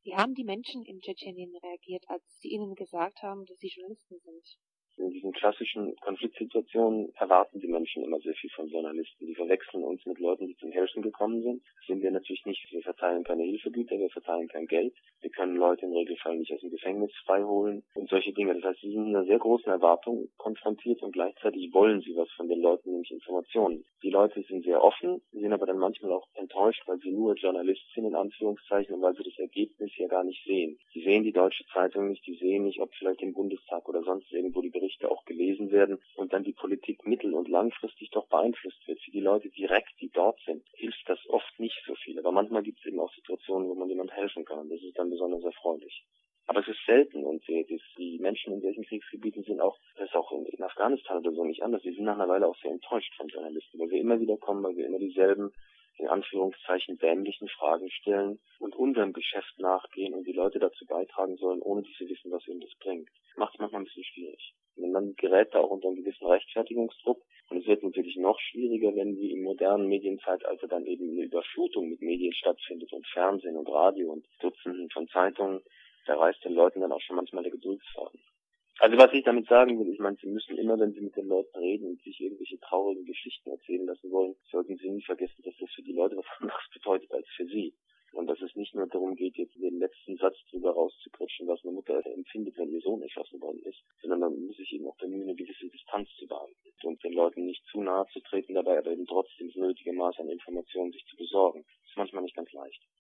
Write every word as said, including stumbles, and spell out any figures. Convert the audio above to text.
Wie haben die Menschen in Tschetschenien reagiert, als sie ihnen gesagt haben, dass sie Journalisten sind? In diesen klassischen Konfliktsituationen erwarten die Menschen immer sehr viel von Journalisten. Die verwechseln uns mit Leuten, die zum Helfen gekommen sind. Das sind wir natürlich nicht. Wir verteilen keine Hilfegüter, wir verteilen kein Geld. Wir können Leute im Regelfall nicht aus dem Gefängnis freiholen und solche Dinge. Das heißt, sie sind mit einer sehr großen Erwartung konfrontiert und gleichzeitig wollen sie was von den Leuten, nämlich Informationen. Die Leute sind sehr offen, sind aber dann manchmal auch enttäuscht, weil sie nur Journalist sind, in Anführungszeichen, und weil sie das Ergebnis ja gar nicht sehen. Sie sehen die Deutsche Zeitung nicht, die sehen nicht, ob vielleicht im Bundestag oder sonst irgendwo die Berichte auch gelesen werden und dann die Politik mittel- und langfristig doch beeinflusst wird. Für die Leute direkt, die dort sind, hilft das oft nicht so viel. Aber manchmal gibt es eben auch Situationen, wo man jemand helfen kann. Das ist dann besonders erfreulich. Aber es ist selten und die, die Menschen in solchen Kriegsgebieten sind auch, das ist auch in, in Afghanistan oder so nicht anders, die sind nach einer Weile auch sehr enttäuscht von Journalisten, weil wir immer wieder kommen, weil wir immer dieselben, in Anführungszeichen, dämlichen Fragen stellen und unserem Geschäft nachgehen und die Leute dazu beitragen sollen, ohne dass sie wissen, was ihnen das bringt. Das macht es manchmal ein bisschen schwierig. Und man gerät da auch unter einen gewissen Rechtfertigungsdruck. Und es wird natürlich noch schwieriger, wenn wie im modernen Medienzeitalter dann eben eine Überflutung mit Medien stattfindet und Fernsehen und Radio und Dutzenden von Zeitungen. Da reißt den Leuten dann auch schon manchmal der Geduldsfaden. Also was ich damit sagen will, ich meine, sie müssen immer, wenn sie mit den Leuten reden und sich irgendwelche traurigen Geschichten erzählen lassen wollen, sollten sie nie vergessen, dass das für die Leute was anderes bedeutet als für sie. Und dass es nicht nur darum geht, jetzt den letzten Satz drüber rauszukritschen, was eine Mutter empfindet, wenn ihr Sohn erschossen worden ist, sondern man muss sich eben auch bemühen, eine gewisse Distanz zu behalten und den Leuten nicht zu nahe zu treten, dabei aber eben trotzdem das nötige Maß an Informationen sich zu besorgen. Das ist manchmal nicht ganz leicht.